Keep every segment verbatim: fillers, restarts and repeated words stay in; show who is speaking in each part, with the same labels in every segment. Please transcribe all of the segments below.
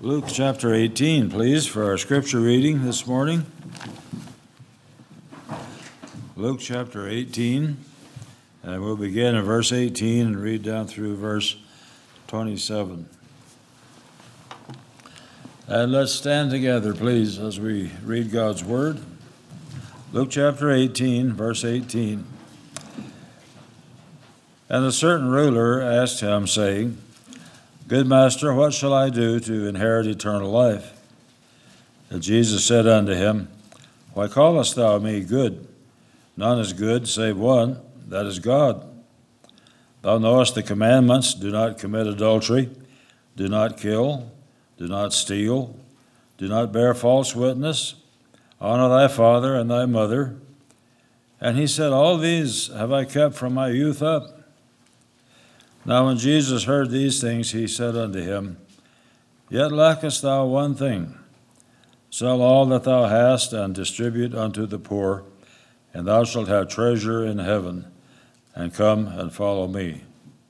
Speaker 1: Luke chapter eighteen, please, for our scripture reading this morning. Luke chapter eighteen, and we'll begin in verse eighteen and read down through verse twenty-seven. And let's stand together, please, as we read God's word. Luke chapter eighteen, verse eighteen. And a certain ruler asked him, saying, Good master, what shall I do to inherit eternal life? And Jesus said unto him, Why callest thou me good? None is good save one, that is God. Thou knowest the commandments: do not commit adultery, do not kill, do not steal, do not bear false witness, honor thy father and thy mother. And he said, All these have I kept from my youth up. Now when Jesus heard these things, he said unto him, Yet lackest thou one thing. Sell all that thou hast, and distribute unto the poor, and thou shalt have treasure in heaven, and come and follow me.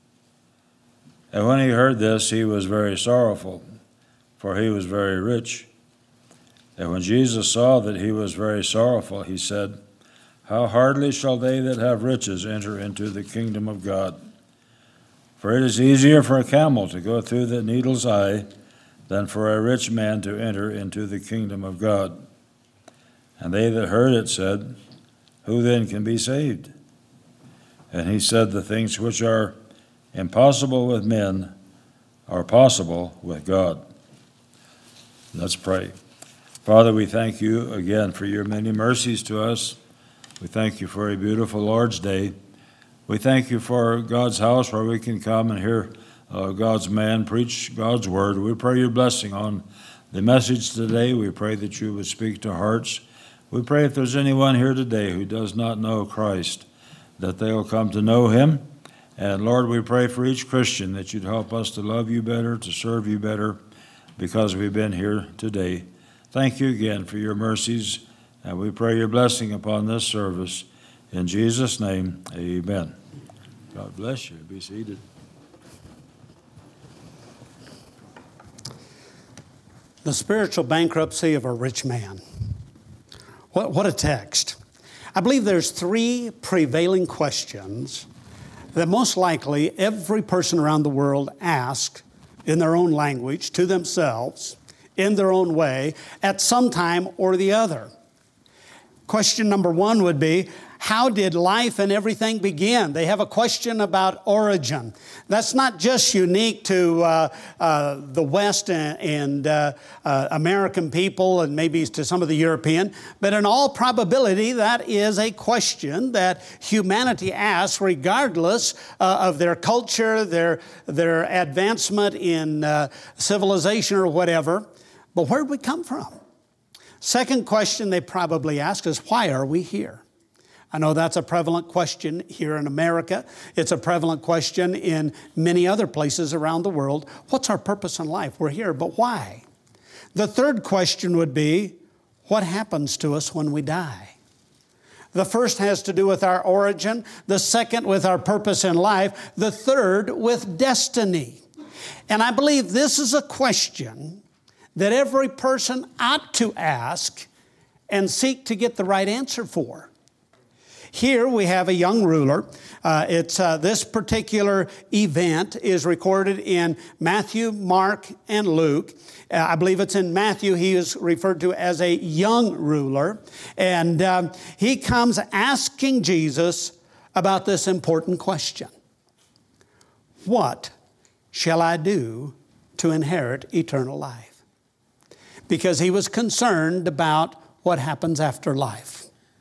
Speaker 1: And when he heard this, he was very sorrowful, for he was very rich. And when Jesus saw that he was very sorrowful, he said, How hardly shall they that have riches enter into the kingdom of God? For it is easier for a camel to go through the needle's eye than for a rich man to enter into the kingdom of God. And they that heard it said, Who then can be saved? And he said, The things which are impossible with men are possible with God. Let's pray. Father, we thank you again for your many mercies to us. We thank you for a beautiful Lord's Day. We thank you for God's house where we can come and hear uh, God's man preach God's word. We pray your blessing on the message today. We pray that you would speak to hearts. We pray if there's anyone here today who does not know Christ, that they will come to know him. And Lord, we pray for each Christian that you'd help us to love you better, to serve you better, because we've been here today. Thank you again for your mercies, and we pray your blessing upon this service. In Jesus' name, amen. God bless you. Be seated.
Speaker 2: The spiritual bankruptcy of a rich man. What, what a text. I believe there's three prevailing questions that most likely every person around the world asks in their own language, to themselves, in their own way, at some time or the other. Question number one would be, how did life and everything begin? They have a question about origin. That's not just unique to uh, uh, the West and, and uh, uh, American people and maybe to some of the European, but in all probability, that is a question that humanity asks regardless uh, of their culture, their, their advancement in uh, civilization or whatever. But where did we come from? Second question they probably ask is, why are we here? I know that's a prevalent question here in America. It's a prevalent question in many other places around the world. What's our purpose in life? We're here, but why? The third question would be, what happens to us when we die? The first has to do with our origin, the second with our purpose in life, the third with destiny. And I believe this is a question that every person ought to ask and seek to get the right answer for. Here we have a young ruler. Uh, it's uh, this particular event is recorded in Matthew, Mark, and Luke. Uh, I believe it's in Matthew. He is referred to as a young ruler. And um, he comes asking Jesus about this important question. What shall I do to inherit eternal life? Because he was concerned about what happens after life.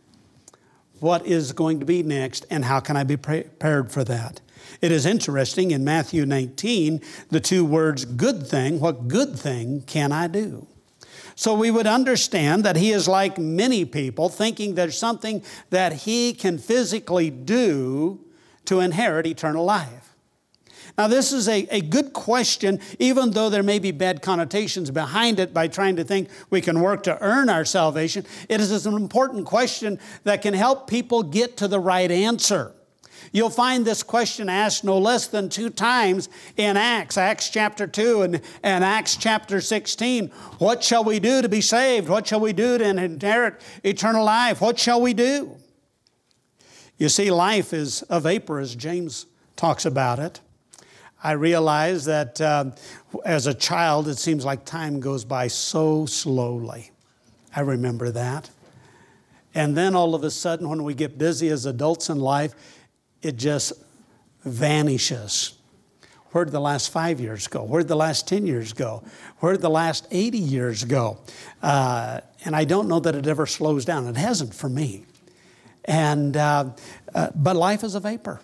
Speaker 2: What is going to be next, and how can I be prepared for that? It is interesting in Matthew nineteen, the two words good thing, what good thing can I do? So we would understand that he is like many people thinking there's something that he can physically do to inherit eternal life. Now, this is a, a good question, even though there may be bad connotations behind it by trying to think we can work to earn our salvation. It is an important question that can help people get to the right answer. You'll find this question asked no less than two times in Acts, Acts chapter two and, and Acts chapter sixteen. What shall we do to be saved? What shall we do to inherit eternal life? What shall we do? You see, life is a vapor, as James talks about it. I realize that uh, as a child, it seems like time goes by so slowly. I remember that. And then all of a sudden, when we get busy as adults in life, it just vanishes. Where'd the last five years go? Where'd the last ten years go? Where'd the last eighty years go? Uh, and I don't know that it ever slows down. It hasn't for me. And uh, uh, but life is a vapor.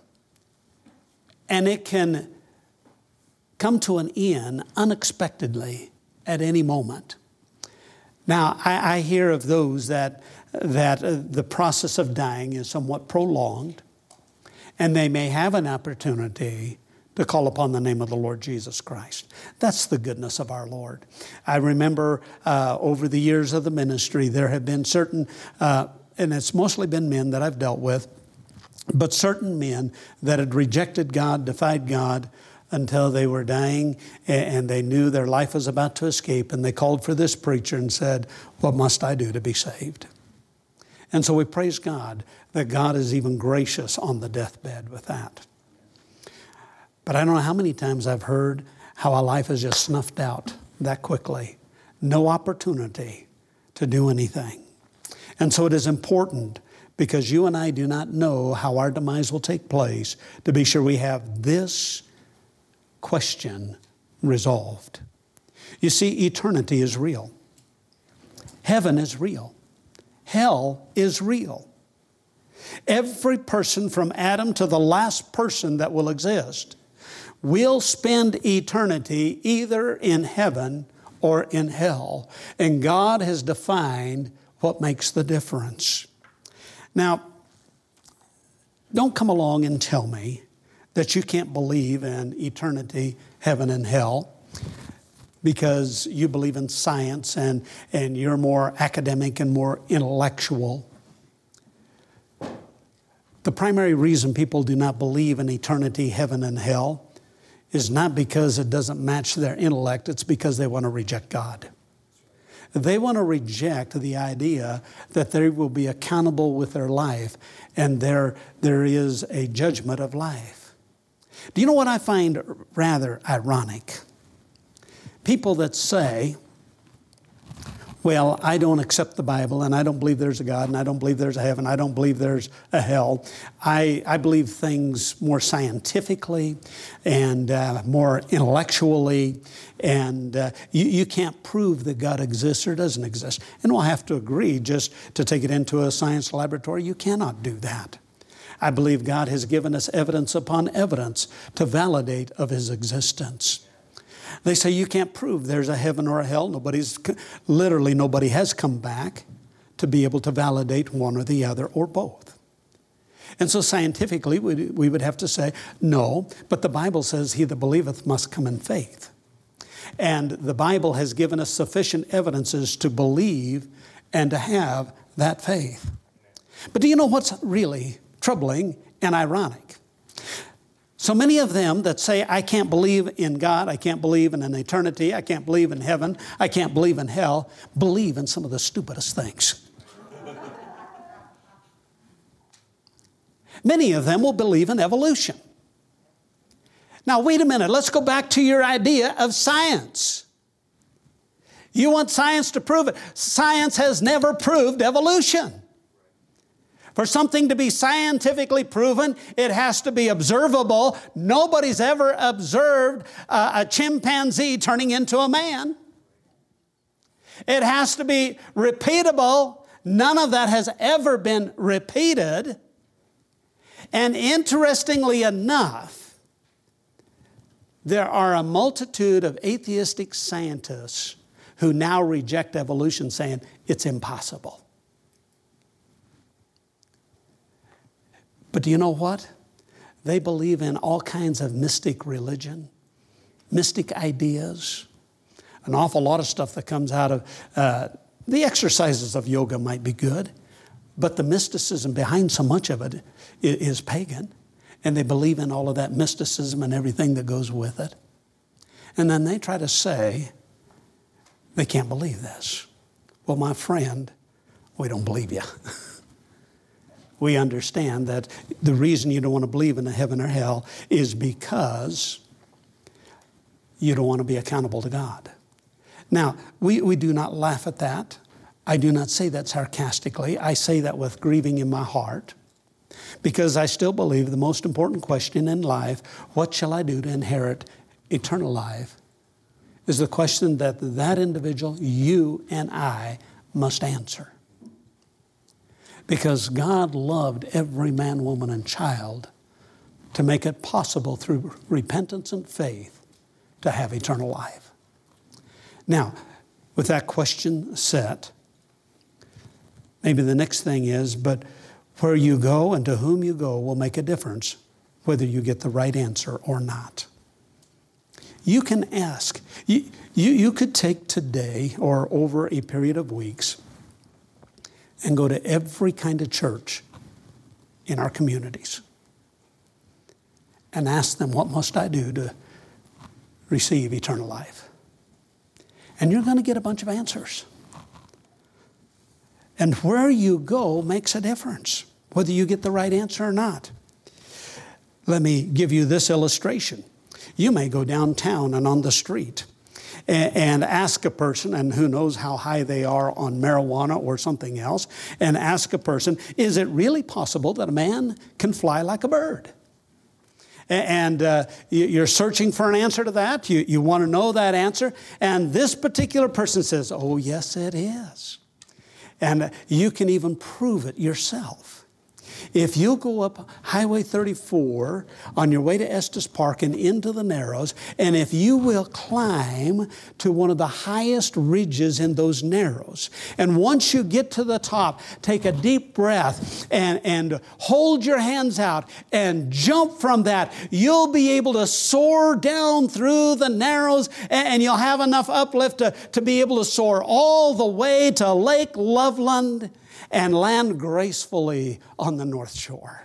Speaker 2: And it can come to an end unexpectedly at any moment. Now, I, I hear of those that that uh, the process of dying is somewhat prolonged, and they may have an opportunity to call upon the name of the Lord Jesus Christ. That's the goodness of our Lord. I remember uh, over the years of the ministry, there have been certain, uh, and it's mostly been men that I've dealt with, but certain men that had rejected God, defied God, until they were dying and they knew their life was about to escape, and they called for this preacher and said, "What must I do to be saved?" And so we praise God that God is even gracious on the deathbed with that. But I don't know how many times I've heard how a life is just snuffed out that quickly. No opportunity to do anything. And so it is important, because you and I do not know how our demise will take place, to be sure we have this question resolved. You see, eternity is real. Heaven is real. Hell is real. Every person from Adam to the last person that will exist will spend eternity either in heaven or in hell. And God has defined what makes the difference. Now, don't come along and tell me that you can't believe in eternity, heaven and hell, because you believe in science and, and you're more academic and more intellectual. The primary reason people do not believe in eternity, heaven and hell, is not because it doesn't match their intellect. It's because they want to reject God. They want to reject the idea that they will be accountable with their life, and there, there is a judgment of life. Do you know what I find rather ironic? People that say, well, I don't accept the Bible, and I don't believe there's a God, and I don't believe there's a heaven, I don't believe there's a hell. I, I believe things more scientifically and uh, more intellectually, and uh, you, you can't prove that God exists or doesn't exist. And we'll have to agree, just to take it into a science laboratory, you cannot do that. I believe God has given us evidence upon evidence to validate of His existence. They say you can't prove there's a heaven or a hell. Nobody's, literally nobody has come back to be able to validate one or the other or both. And so scientifically we, we would have to say, no, but the Bible says he that believeth must come in faith. And the Bible has given us sufficient evidences to believe and to have that faith. But do you know what's really troubling and ironic? So many of them that say, I can't believe in God, I can't believe in an eternity, I can't believe in heaven, I can't believe in hell, believe in some of the stupidest things. Many of them will believe in evolution. Now, wait a minute, let's go back to your idea of science. You want science to prove it. Science has never proved evolution. For something to be scientifically proven, it has to be observable. Nobody's ever observed a, a chimpanzee turning into a man. It has to be repeatable. None of that has ever been repeated. And interestingly enough, there are a multitude of atheistic scientists who now reject evolution, saying it's impossible. But do you know what? They believe in all kinds of mystic religion, mystic ideas, an awful lot of stuff that comes out of uh, the exercises of yoga might be good, but the mysticism behind so much of it is pagan. and they believe in all of that mysticism and everything that goes with it. And then they try to say they can't believe this. Well, my friend, we don't believe you. We understand that the reason you don't want to believe in a heaven or hell is because you don't want to be accountable to God. Now, we, we do not laugh at that. I do not say that sarcastically. I say that with grieving in my heart, because I still believe the most important question in life, what shall I do to inherit eternal life, is the question that that individual, you and I, must answer. Because God loved every man, woman, and child to make it possible through repentance and faith to have eternal life. Now, with that question set, maybe the next thing is, but where you go and to whom you go will make a difference whether you get the right answer or not. You can ask. You, you, you could take today or over a period of weeks and go to every kind of church in our communities and ask them, what must I do to receive eternal life? And you're going to get a bunch of answers. And where you go makes a difference, whether you get the right answer or not. Let me give you this illustration. You may go downtown and on the street and, and ask a person, and who knows how high they are on marijuana or something else, and ask a person, is it really possible that a man can fly like a bird? And uh, you're searching for an answer to that. You, you want to know that answer. And this particular person says, oh, yes, it is. And you can even prove it yourself. If you go up Highway thirty-four on your way to Estes Park and into the Narrows, and if you will climb to one of the highest ridges in those Narrows, and once you get to the top, take a deep breath and, and hold your hands out and jump from that, you'll be able to soar down through the Narrows, and you'll have enough uplift to, to be able to soar all the way to Lake Loveland and land gracefully on the North Shore.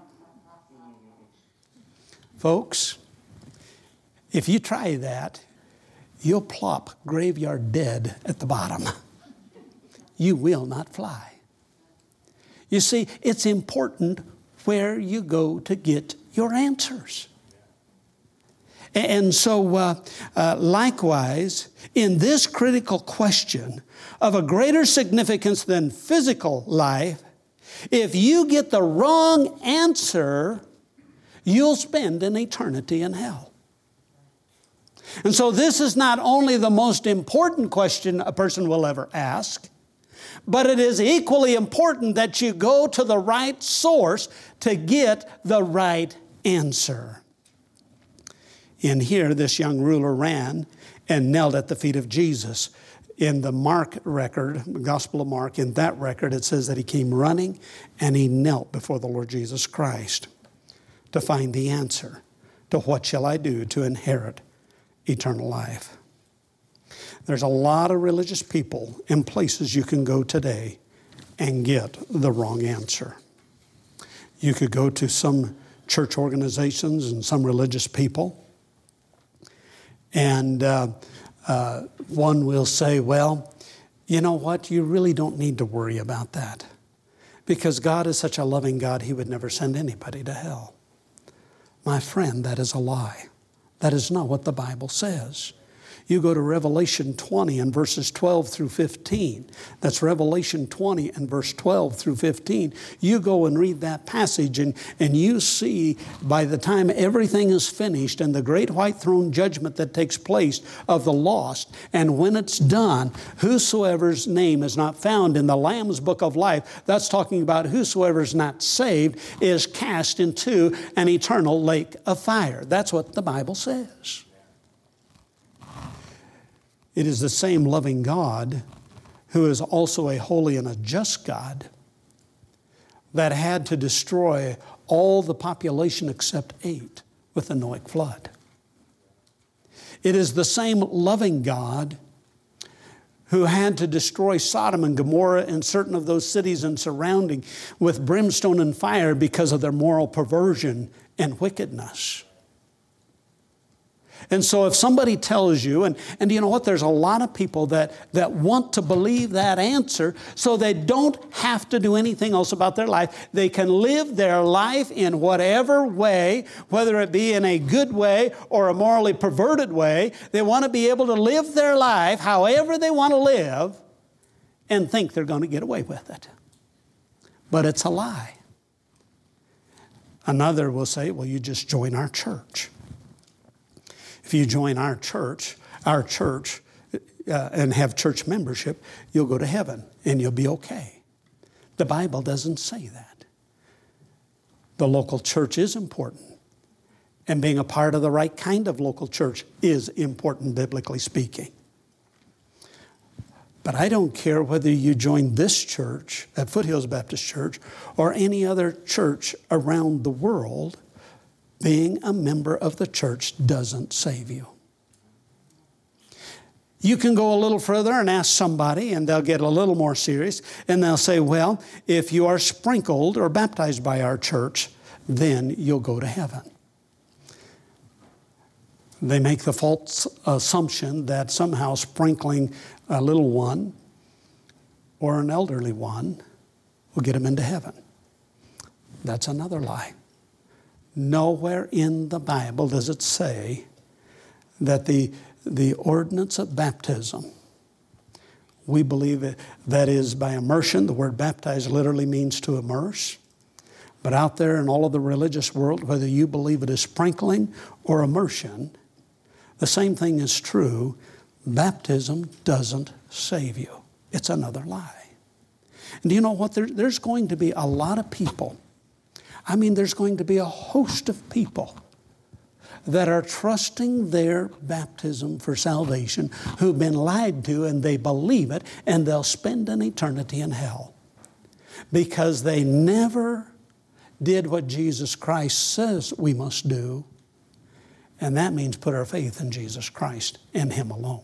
Speaker 2: Folks, if you try that, you'll plop graveyard dead at the bottom. You will not fly. You see, it's important where you go to get your answers. And so, uh, uh, likewise, in this critical question of a greater significance than physical life, if you get the wrong answer, you'll spend an eternity in hell. And so this is not only the most important question a person will ever ask, but it is equally important that you go to the right source to get the right answer. In here, this young ruler ran and knelt at the feet of Jesus. In the Mark record, the Gospel of Mark, in that record, it says that he came running and he knelt before the Lord Jesus Christ to find the answer to what shall I do to inherit eternal life. There's a lot of religious people and places you can go today and get the wrong answer. You could go to some church organizations and some religious people, and uh, uh, one will say, well, you know what? You really don't need to worry about that, because God is such a loving God, He would never send anybody to hell. My friend, that is a lie. That is not what the Bible says. You go to Revelation twenty and verses twelve through fifteen. That's Revelation twenty and verse twelve through fifteen. You go and read that passage and, and you see by the time everything is finished and the great white throne judgment that takes place of the lost, and when it's done, whosoever's name is not found in the Lamb's book of life, that's talking about whosoever's not saved, is cast into an eternal lake of fire. That's what the Bible says. It is the same loving God, who is also a holy and a just God, that had to destroy all the population except eight with the Noahic flood. It is the same loving God who had to destroy Sodom and Gomorrah and certain of those cities and surrounding with brimstone and fire because of their moral perversion and wickedness. And so if somebody tells you, and, and you know what, there's a lot of people that, that want to believe that answer so they don't have to do anything else about their life. They can live their life in whatever way, whether it be in a good way or a morally perverted way. They want to be able to live their life however they want to live and think they're going to get away with it. But it's a lie. Another will say, well, you just join our church. If you join our church, our church, uh, and have church membership, you'll go to heaven and you'll be okay. The Bible doesn't say that. The local church is important. And being a part of the right kind of local church is important, biblically speaking. But I don't care whether you join this church at Foothills Baptist Church or any other church around the world. Being a member of the church doesn't save you. You can go a little further and ask somebody, and they'll get a little more serious, and they'll say, well, if you are sprinkled or baptized by our church, then you'll go to heaven. They make the false assumption that somehow sprinkling a little one or an elderly one will get them into heaven. That's another lie. Nowhere in the Bible does it say that the, the ordinance of baptism, we believe it, that is by immersion. The word baptize literally means to immerse. But out there in all of the religious world, whether you believe it is sprinkling or immersion, the same thing is true. Baptism doesn't save you. It's another lie. And do you know what? There, there's going to be a lot of people. I mean, there's going to be a host of people that are trusting their baptism for salvation who've been lied to, and they believe it, and they'll spend an eternity in hell because they never did what Jesus Christ says we must do, and that means put our faith in Jesus Christ and Him alone.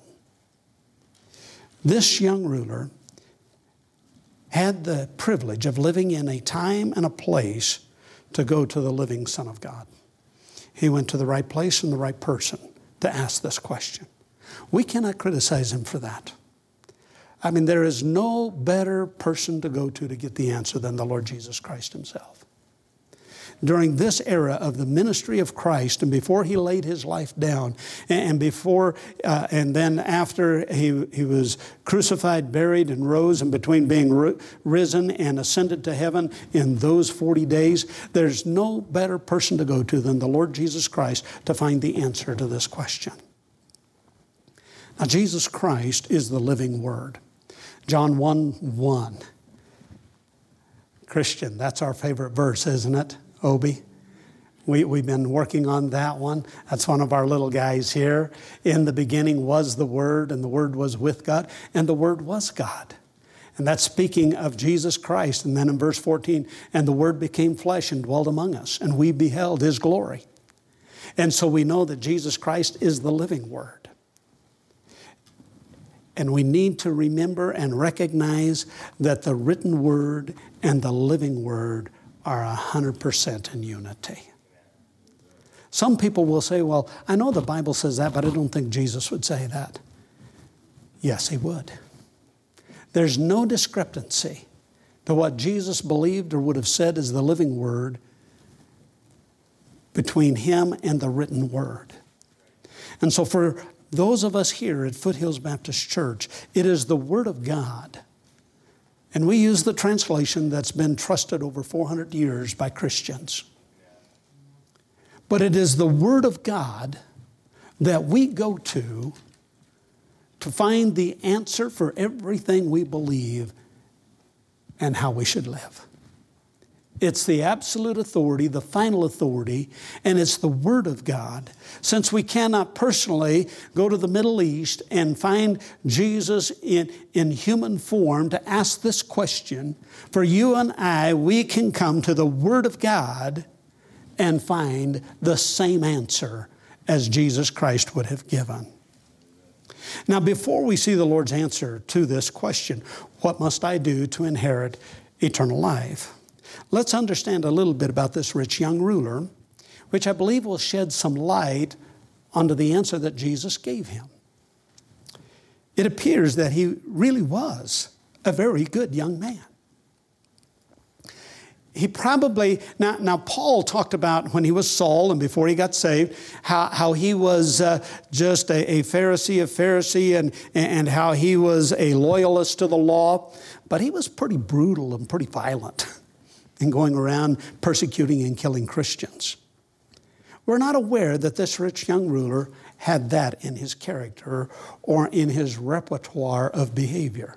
Speaker 2: This young ruler had the privilege of living in a time and a place to go to the living Son of God. He went to the right place and the right person to ask this question. We cannot criticize him for that. I mean, there is no better person to go to to get the answer than the Lord Jesus Christ Himself. During this era of the ministry of Christ, and before He laid His life down, and before, uh, and then after he, he was crucified, buried, and rose, and between being ri- risen and ascended to heaven in those forty days, there's no better person to go to than the Lord Jesus Christ to find the answer to this question. Now, Jesus Christ is the living Word. John one one. Christian, that's our favorite verse, isn't it? Obi, we, we've been working on that one. That's one of our little guys here. In the beginning was the Word, and the Word was with God, and the Word was God. And that's speaking of Jesus Christ. And then in verse fourteen, and the Word became flesh and dwelt among us, and we beheld His glory. And so we know that Jesus Christ is the living Word. And we need to remember and recognize that the written Word and the living Word are one hundred percent in unity. Some people will say, well, I know the Bible says that, but I don't think Jesus would say that. Yes, He would. There's no discrepancy to what Jesus believed or would have said as the living Word between Him and the written Word. And so for those of us here at Foothills Baptist Church, it is the Word of God. And we use the translation that's been trusted over four hundred years by Christians. But it is the Word of God that we go to to find the answer for everything we believe and how we should live. It's the absolute authority, the final authority, and it's the Word of God. Since we cannot personally go to the Middle East and find Jesus in, in human form to ask this question, for you and I, we can come to the Word of God and find the same answer as Jesus Christ would have given. Now, before we see the Lord's answer to this question, what must I do to inherit eternal life? Let's understand a little bit about this rich young ruler. which I believe will shed some light onto the answer that Jesus gave him. It appears that he really was a very good young man. He probably, now, now Paul talked about when he was Saul and before he got saved, how, how he was uh, just a, a Pharisee of Pharisee and, and how he was a loyalist to the law. But he was pretty brutal and pretty violent in going around persecuting and killing Christians. We're not aware that this rich young ruler had that in his character or in his repertoire of behavior.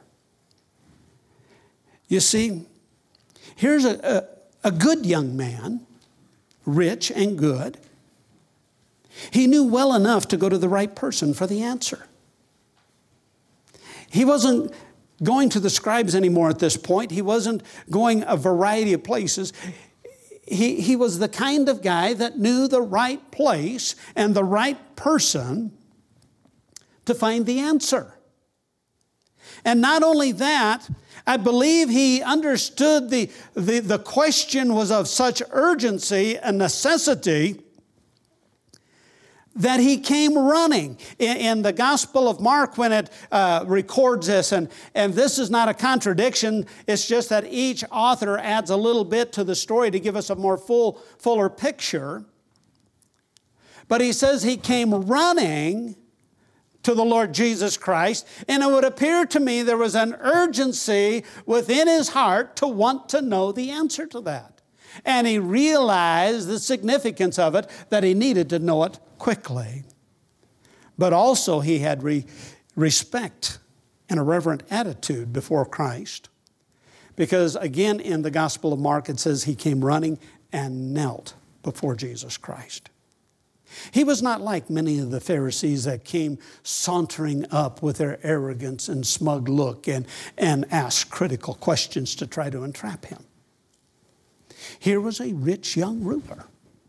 Speaker 2: You see, here's a, a, a good young man, rich and good. He knew well enough to go to the right person for the answer. He wasn't going to the scribes anymore at this point. He wasn't going a variety of places. He, he was the kind of guy that knew the right place and the right person to find the answer. And not only that, I believe he understood the, the, the question was of such urgency and necessity that he came running. In, in the Gospel of Mark, when it uh, records this, and, and this is not a contradiction, it's just that each author adds a little bit to the story to give us a more full, fuller picture. But he says he came running to the Lord Jesus Christ, and it would appear to me there was an urgency within his heart to want to know the answer to that. And he realized the significance of it, that he needed to know it quickly. But also he had re- respect and a reverent attitude before Christ. Because again, in the Gospel of Mark, it says he came running and knelt before Jesus Christ. He was not like many of the Pharisees that came sauntering up with their arrogance and smug look and, and asked critical questions to try to entrap him. Here was a rich young ruler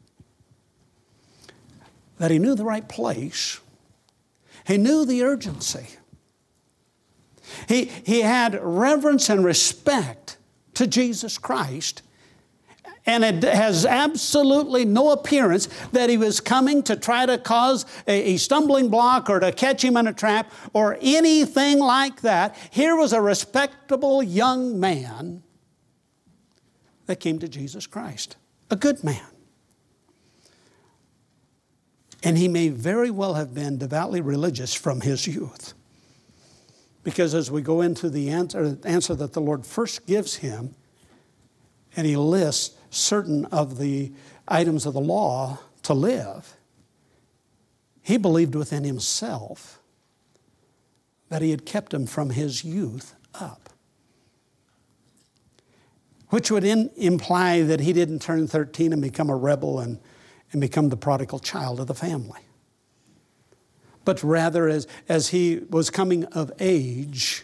Speaker 2: that he knew the right place. He knew the urgency. He, he had reverence and respect to Jesus Christ. And it has absolutely no appearance that he was coming to try to cause a, a stumbling block or to catch him in a trap or anything like that. Here was a respectable young man that came to Jesus Christ, a good man. And he may very well have been devoutly religious from his youth. Because as we go into the answer, answer that the Lord first gives him, and he lists certain of the items of the law to live, he believed within himself that he had kept him from his youth up. Which would in, imply that he didn't turn thirteen and become a rebel and, and become the prodigal child of the family. But rather, as, as he was coming of age,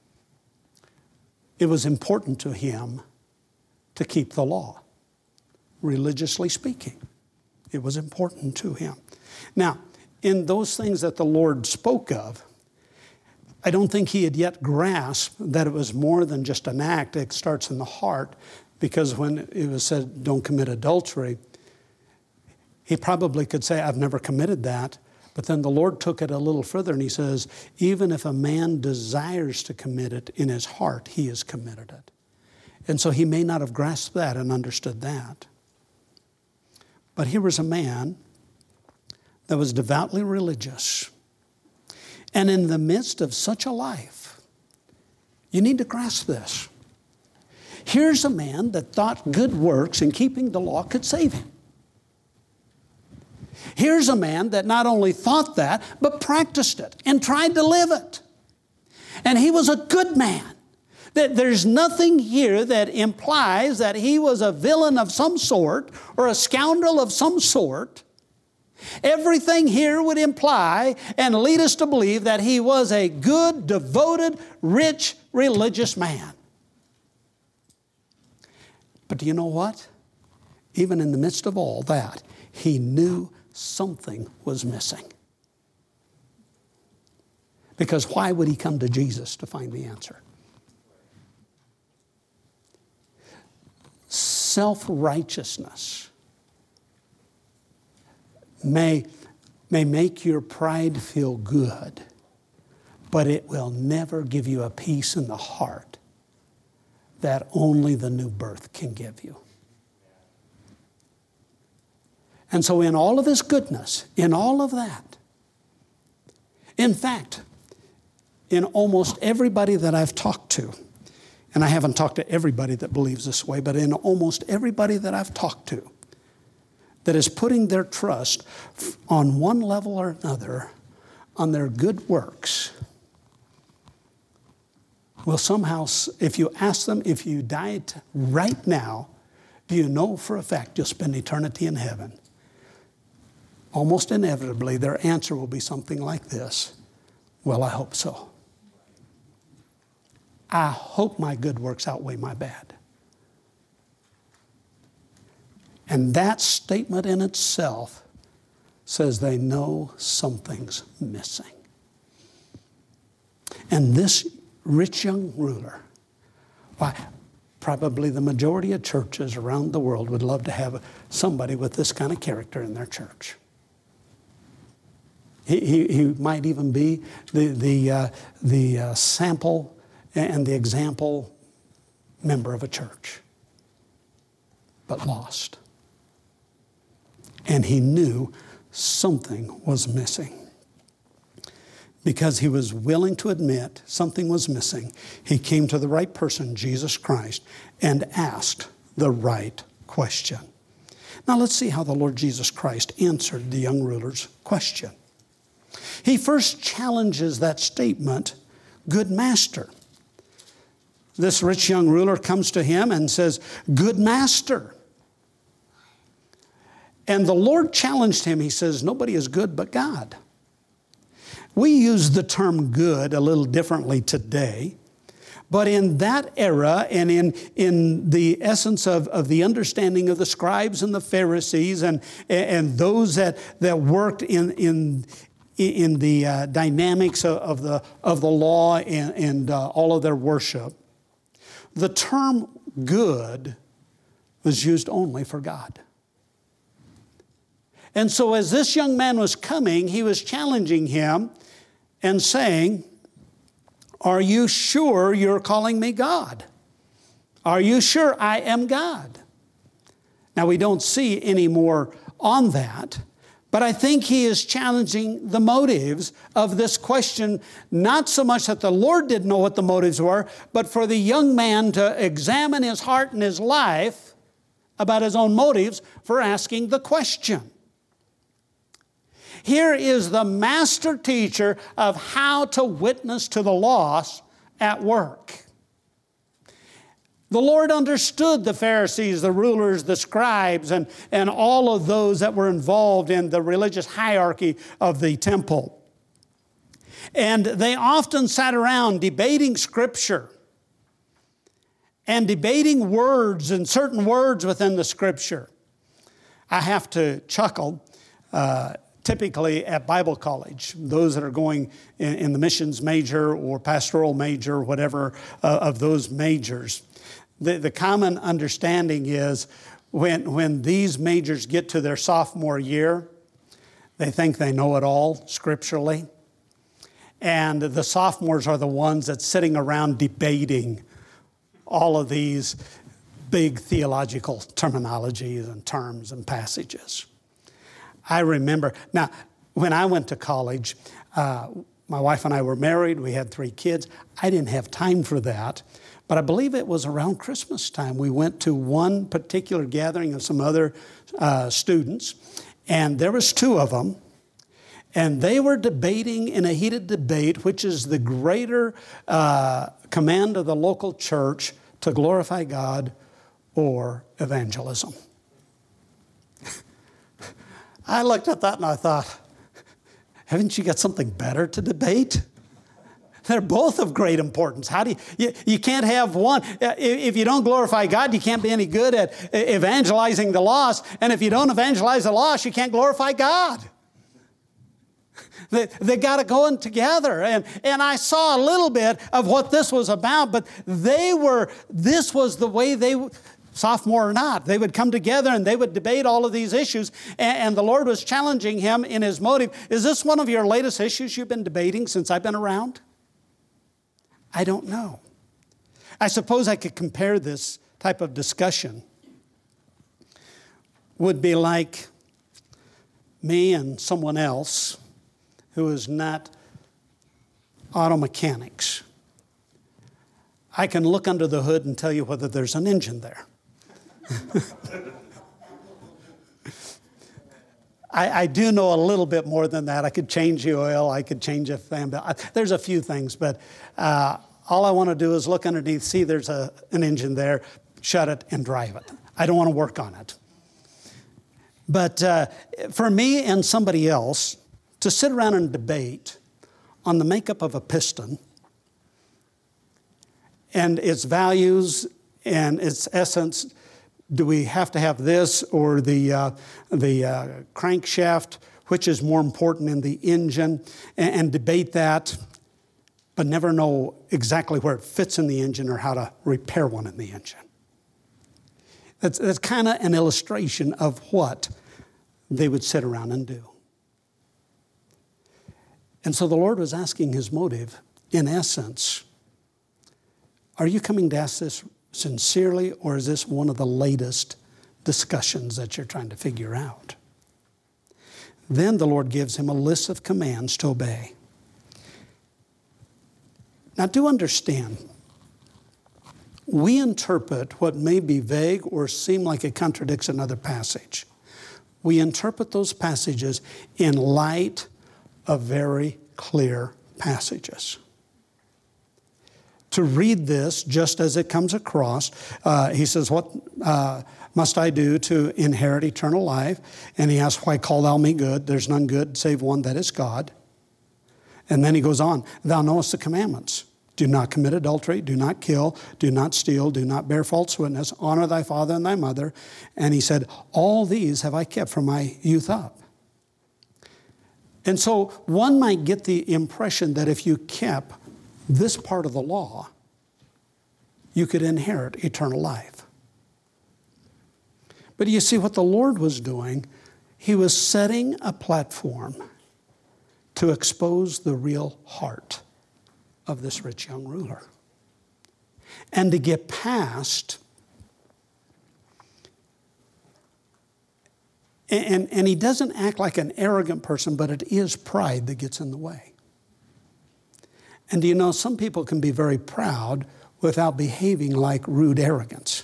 Speaker 2: it was important to him to keep the law. Religiously speaking, it was important to him. Now, in those things that the Lord spoke of, I don't think he had yet grasped that it was more than just an act. It starts in the heart, because when it was said, don't commit adultery, he probably could say, I've never committed that. But then the Lord took it a little further and he says, even if a man desires to commit it in his heart, he has committed it. And so he may not have grasped that and understood that. But here was a man that was devoutly religious. And in the midst of such a life, you need to grasp this. Here's a man that thought good works and keeping the law could save him. Here's a man that not only thought that, but practiced it and tried to live it. And he was a good man. There's nothing here that implies that he was a villain of some sort or a scoundrel of some sort. Everything here would imply and lead us to believe that he was a good, devoted, rich, religious man. But do you know what? Even in the midst of all that, he knew something was missing. Because why would he come to Jesus to find the answer? Self-righteousness may, may make your pride feel good, but it will never give you a peace in the heart that only the new birth can give you. And so in all of His goodness, in all of that, in fact, in almost everybody that I've talked to, and I haven't talked to everybody that believes this way, but in almost everybody that I've talked to that is putting their trust on one level or another on their good works, will somehow, if you ask them, if you died right now, do you know for a fact you'll spend eternity in heaven? Almost inevitably, their answer will be something like this: well, I hope so. I hope my good works outweigh my bad. And that statement in itself says they know something's missing. And this rich young ruler, why, probably the majority of churches around the world would love to have somebody with this kind of character in their church. He, he, he might even be the, the, uh, the uh, sample and the example member of a church, but lost. And he knew something was missing. Because he was willing to admit something was missing, he came to the right person, Jesus Christ, and asked the right question. Now let's see how the Lord Jesus Christ answered the young ruler's question. He first challenges that statement, "Good master." This rich young ruler comes to him and says, "Good master." And the Lord challenged him. He says, "Nobody is good but God." We use the term good a little differently today, but in that era and in, in the essence of, of the understanding of the scribes and the Pharisees and, and those that, that worked in, in, in the uh, dynamics of, of, the, of the law and, and uh, all of their worship, the term good was used only for God. And so as this young man was coming, he was challenging him and saying, "Are you sure you're calling me God? Are you sure I am God?" Now, we don't see any more on that, but I think he is challenging the motives of this question, not so much that the Lord didn't know what the motives were, but for the young man to examine his heart and his life about his own motives for asking the question. Here is the master teacher of how to witness to the lost at work. The Lord understood the Pharisees, the rulers, the scribes, and, and all of those that were involved in the religious hierarchy of the temple. And they often sat around debating Scripture and debating words and certain words within the Scripture. I have to chuckle. Uh, Typically at Bible college, those that are going in, in the missions major or pastoral major, whatever uh, of those majors, the, the common understanding is when, when these majors get to their sophomore year, they think they know it all scripturally. And the sophomores are the ones that's sitting around debating all of these big theological terminologies and terms and passages. I remember, now, when I went to college, uh, my wife and I were married. We had three kids. I didn't have time for that. But I believe it was around Christmas time. We went to one particular gathering of some other uh, students, and there was two of them. And they were debating in a heated debate, which is the greater uh, command of the local church to glorify God or evangelism. I looked at that and I thought, haven't you got something better to debate? They're both of great importance. How do you, you, you can't have one. If you don't glorify God, you can't be any good at evangelizing the lost. And if you don't evangelize the lost, you can't glorify God. They, they got to go in together. And, and I saw a little bit of what this was about, but they were, this was the way they sophomore or not. They would come together and they would debate all of these issues. And, and the Lord was challenging him in his motive. Is this one of your latest issues you've been debating since I've been around? I don't know. I suppose I could compare this type of discussion. Would be like me and someone else who is not auto mechanics. I can look under the hood and tell you whether there's an engine there. I, I do know a little bit more than that. I could change the oil. I could change a fan belt. There's a few things, but uh, all I want to do is look underneath, see there's a, an engine there, shut it, and drive it. I don't want to work on it. But uh, for me and somebody else to sit around and debate on the makeup of a piston and its values and its essence, do we have to have this or the uh, the uh, crankshaft, which is more important in the engine, and, and debate that, but never know exactly where it fits in the engine or how to repair one in the engine. That's, that's kind of an illustration of what they would sit around and do. And so the Lord was asking his motive, in essence, are you coming to ask this sincerely, or is this one of the latest discussions that you're trying to figure out? Then the Lord gives him a list of commands to obey. Now, do understand, we interpret what may be vague or seem like it contradicts another passage. We interpret those passages in light of very clear passages. To read this just as it comes across, uh, he says, what uh, must I do to inherit eternal life? And he asks, why call thou me good? There's none good save one, that is God. And then he goes on, thou knowest the commandments. Do not commit adultery, do not kill, do not steal, do not bear false witness, honor thy father and thy mother. And he said, all these have I kept from my youth up. And so one might get the impression that if you kept this part of the law, you could inherit eternal life. But you see what the Lord was doing? He was setting a platform to expose the real heart of this rich young ruler. And to get past, and, and he doesn't act like an arrogant person, but it is pride that gets in the way. And do you know, some people can be very proud without behaving like rude arrogance.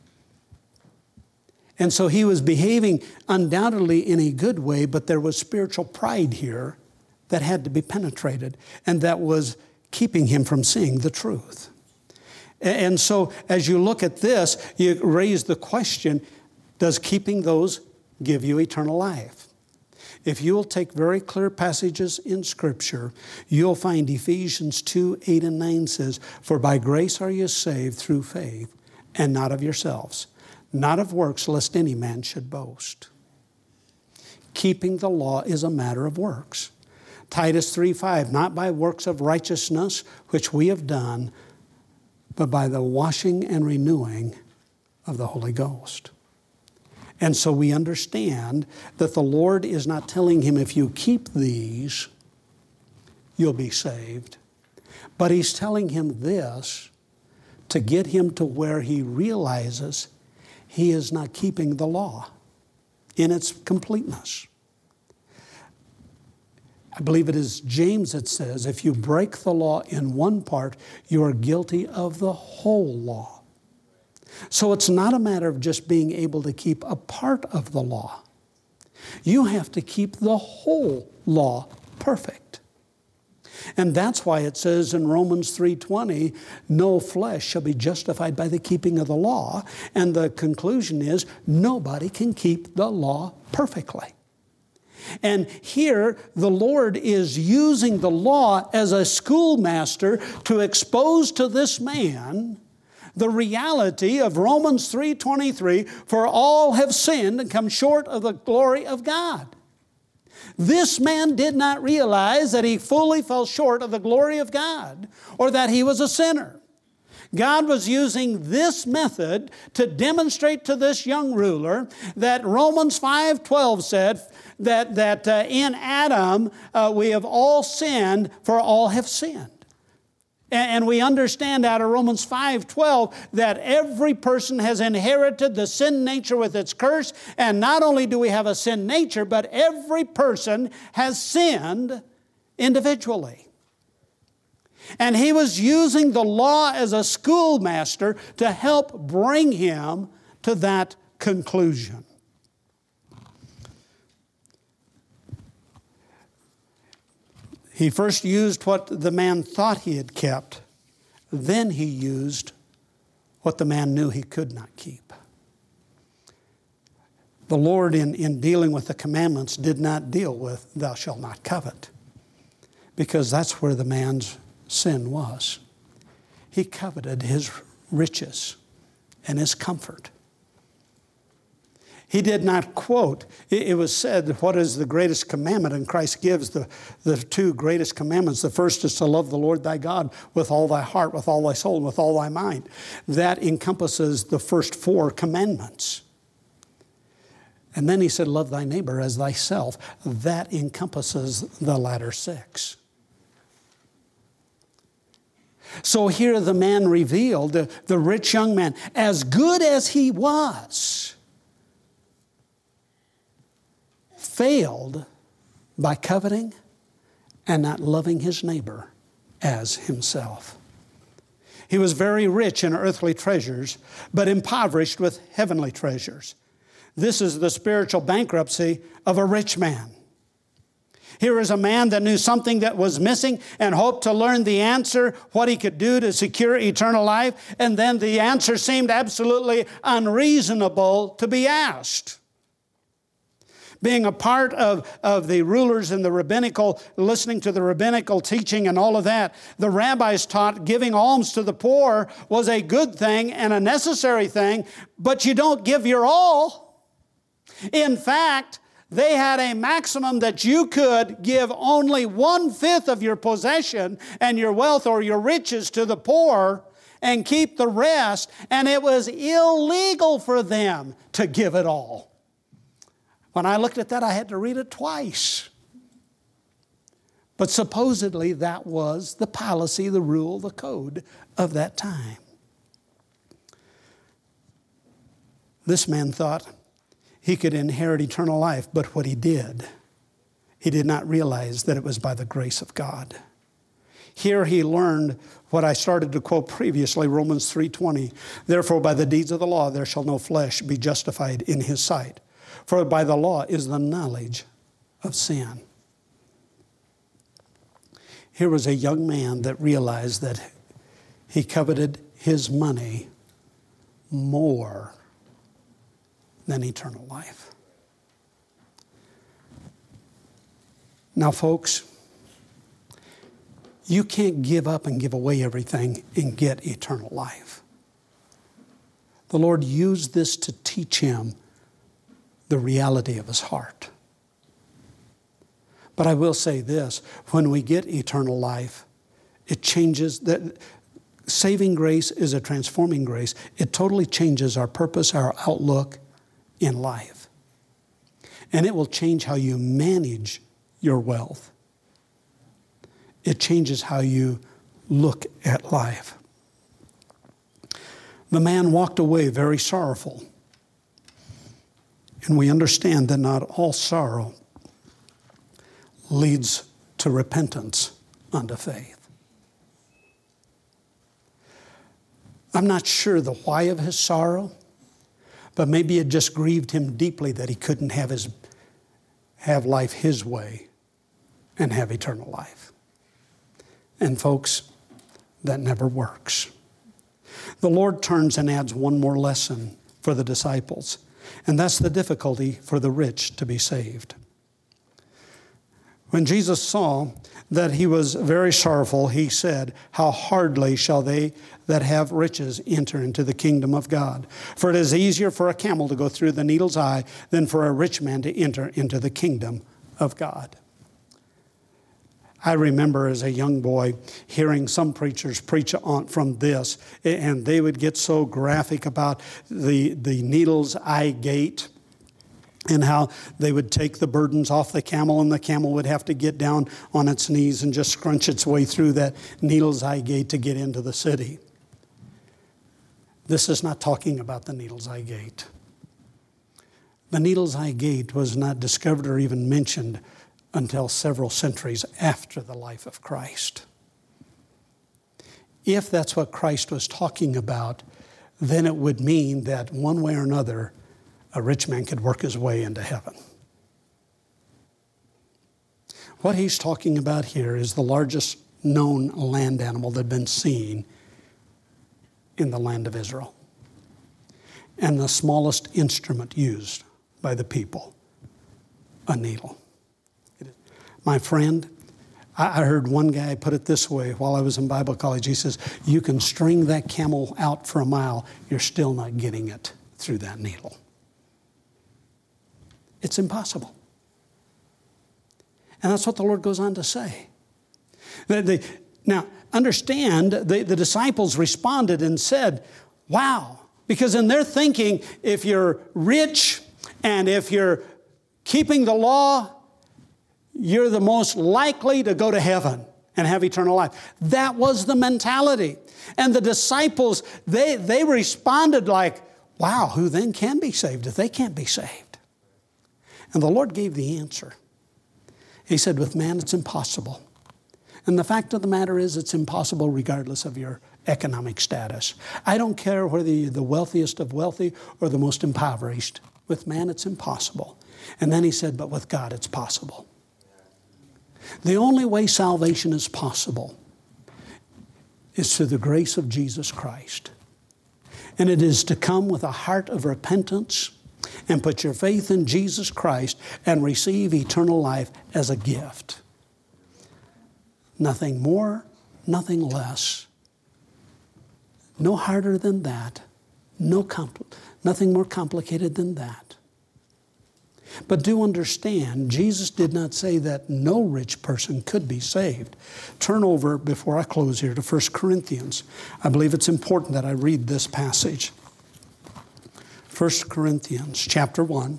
Speaker 2: And so he was behaving undoubtedly in a good way, but there was spiritual pride here that had to be penetrated, and that was keeping him from seeing the truth. And so as you look at this, you raise the question, does keeping those give you eternal life? If you will take very clear passages in Scripture, you'll find Ephesians two, eight, and nine says, for by grace are you saved through faith, and not of yourselves, not of works, lest any man should boast. Keeping the law is a matter of works. Titus three five, not by works of righteousness which we have done, but by the washing and renewing of the Holy Ghost. And so we understand that the Lord is not telling him if you keep these, you'll be saved. But he's telling him this to get him to where he realizes he is not keeping the law in its completeness. I believe it is James that says, if you break the law in one part, you are guilty of the whole law. So it's not a matter of just being able to keep a part of the law. You have to keep the whole law perfect. And that's why it says in Romans three twenty, no flesh shall be justified by the keeping of the law. And the conclusion is nobody can keep the law perfectly. And here, the Lord is using the law as a schoolmaster to expose to this man the reality of Romans three twenty-three, for all have sinned and come short of the glory of God. This man did not realize that he fully fell short of the glory of God, or that he was a sinner. God was using this method to demonstrate to this young ruler that Romans five twelve said that, that uh, in Adam uh, we have all sinned, for all have sinned. And we understand out of Romans five twelve that every person has inherited the sin nature with its curse. And not only do we have a sin nature, but every person has sinned individually. And he was using the law as a schoolmaster to help bring him to that conclusion. He first used what the man thought he had kept. Then he used what the man knew he could not keep. The Lord, in, in dealing with the commandments, did not deal with thou shalt not covet, because that's where the man's sin was. He coveted his riches and his comfort. He did not quote. It was said, what is the greatest commandment? And Christ gives the, the two greatest commandments. The first is to love the Lord thy God with all thy heart, with all thy soul, and with all thy mind. That encompasses the first four commandments. And then he said, love thy neighbor as thyself. That encompasses the latter six. So here the man revealed, the, the rich young man, as good as he was, failed by coveting and not loving his neighbor as himself. He was very rich in earthly treasures, but impoverished with heavenly treasures. This is the spiritual bankruptcy of a rich man. Here is a man that knew something that was missing and hoped to learn the answer, what he could do to secure eternal life, and then the answer seemed absolutely unreasonable to be asked. Being a part of, of the rulers and the rabbinical, listening to the rabbinical teaching and all of that, the rabbis taught giving alms to the poor was a good thing and a necessary thing, but you don't give your all. In fact, they had a maximum that you could give only one-fifth of your possession and your wealth or your riches to the poor and keep the rest, and it was illegal for them to give it all. When I looked at that, I had to read it twice. But supposedly that was the policy, the rule, the code of that time. This man thought he could inherit eternal life, but what he did, he did not realize that it was by the grace of God. Here he learned what I started to quote previously, Romans three twenty. Therefore, by the deeds of the law, there shall no flesh be justified in his sight. For by the law is the knowledge of sin. Here was a young man that realized that he coveted his money more than eternal life. Now, folks, you can't give up and give away everything and get eternal life. The Lord used this to teach him the reality of his heart. But I will say this, when we get eternal life, it changes. That saving grace is a transforming grace. It totally changes our purpose, our outlook in life. And it will change how you manage your wealth. It changes how you look at life. The man walked away very sorrowful. And we understand that not all sorrow leads to repentance unto faith. I'm not sure the why of his sorrow, but maybe it just grieved him deeply that he couldn't have his have life his way and have eternal life. And folks, that never works. The Lord turns and adds one more lesson for the disciples, and that's the difficulty for the rich to be saved. When Jesus saw that he was very sorrowful, he said, "How hardly shall they that have riches enter into the kingdom of God? For it is easier for a camel to go through the needle's eye than for a rich man to enter into the kingdom of God." I remember as a young boy hearing some preachers preach on from this, and they would get so graphic about the, the needle's eye gate and how they would take the burdens off the camel, and the camel would have to get down on its knees and just scrunch its way through that needle's eye gate to get into the city. This is not talking about the needle's eye gate. The needle's eye gate was not discovered or even mentioned until several centuries after the life of Christ. If that's what Christ was talking about, then it would mean that one way or another, a rich man could work his way into heaven. What he's talking about here is the largest known land animal that had been seen in the land of Israel, and the smallest instrument used by the people, a needle. My friend, I heard one guy put it this way while I was in Bible college. He says, you can string that camel out for a mile, you're still not getting it through that needle. It's impossible. And that's what the Lord goes on to say. They, they, now, understand, the, the disciples responded and said, wow, because in their thinking, if you're rich and if you're keeping the law, you're the most likely to go to heaven and have eternal life. That was the mentality. And the disciples, they, they responded like, wow, who then can be saved if they can't be saved? And the Lord gave the answer. He said, with man, it's impossible. And the fact of the matter is, it's impossible regardless of your economic status. I don't care whether you're the wealthiest of wealthy or the most impoverished. With man, it's impossible. And then he said, but with God, it's possible. The only way salvation is possible is through the grace of Jesus Christ. And it is to come with a heart of repentance and put your faith in Jesus Christ and receive eternal life as a gift. Nothing more, nothing less. No harder than that. No compl- nothing more complicated than that. But do understand, Jesus did not say that no rich person could be saved. Turn over, before I close here, to First Corinthians. I believe it's important that I read this passage. First Corinthians chapter one.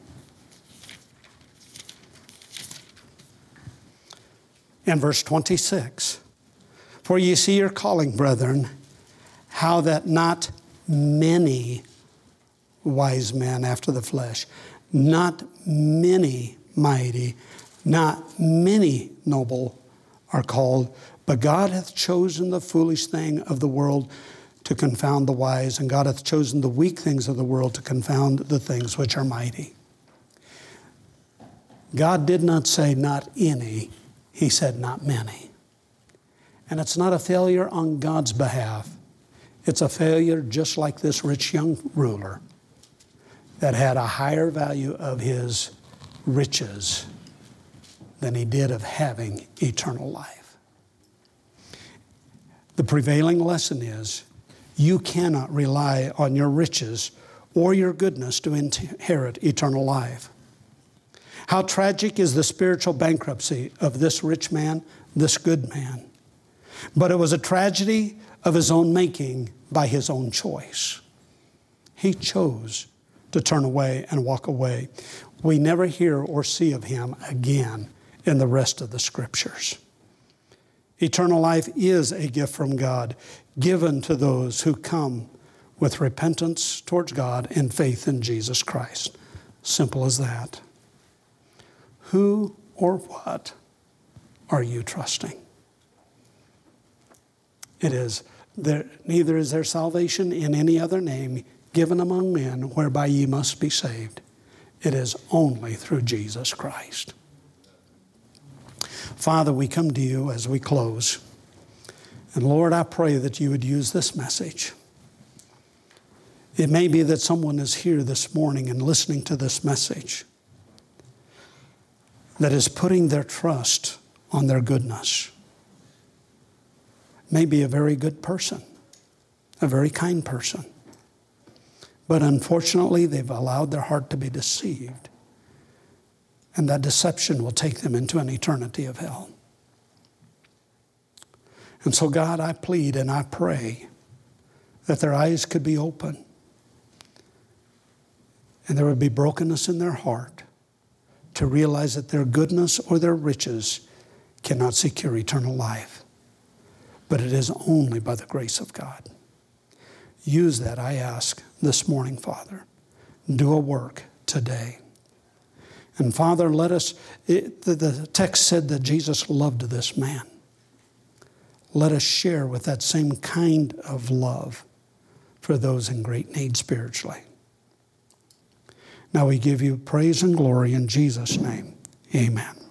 Speaker 2: And verse twenty-six. For ye see your calling, brethren, how that not many wise men after the flesh, not many mighty, not many noble are called, but God hath chosen the foolish thing of the world to confound the wise, and God hath chosen the weak things of the world to confound the things which are mighty. God did not say not any, He said not many. And it's not a failure on God's behalf. It's a failure just like this rich young ruler that had a higher value of his riches than he did of having eternal life. The prevailing lesson is you cannot rely on your riches or your goodness to inherit eternal life. How tragic is the spiritual bankruptcy of this rich man, this good man. But it was a tragedy of his own making by his own choice. He chose to turn away and walk away. We never hear or see of him again in the rest of the Scriptures. Eternal life is a gift from God, given to those who come with repentance towards God and faith in Jesus Christ. Simple as that. Who or what are you trusting? It is there, neither is there salvation in any other name given among men whereby ye must be saved. It is only through Jesus Christ. Father, we come to you as we close. And Lord, I pray that you would use this message. It may be that someone is here this morning and listening to this message that is putting their trust on their goodness. Maybe a very good person, a very kind person. But unfortunately, they've allowed their heart to be deceived. And that deception will take them into an eternity of hell. And so, God, I plead and I pray that their eyes could be open and there would be brokenness in their heart to realize that their goodness or their riches cannot secure eternal life. But it is only by the grace of God. Use that, I ask, this morning, Father. Do a work today. And Father, let us, it, the, the text said that Jesus loved this man. Let us share with that same kind of love for those in great need spiritually. Now we give you praise and glory in Jesus' name. Amen.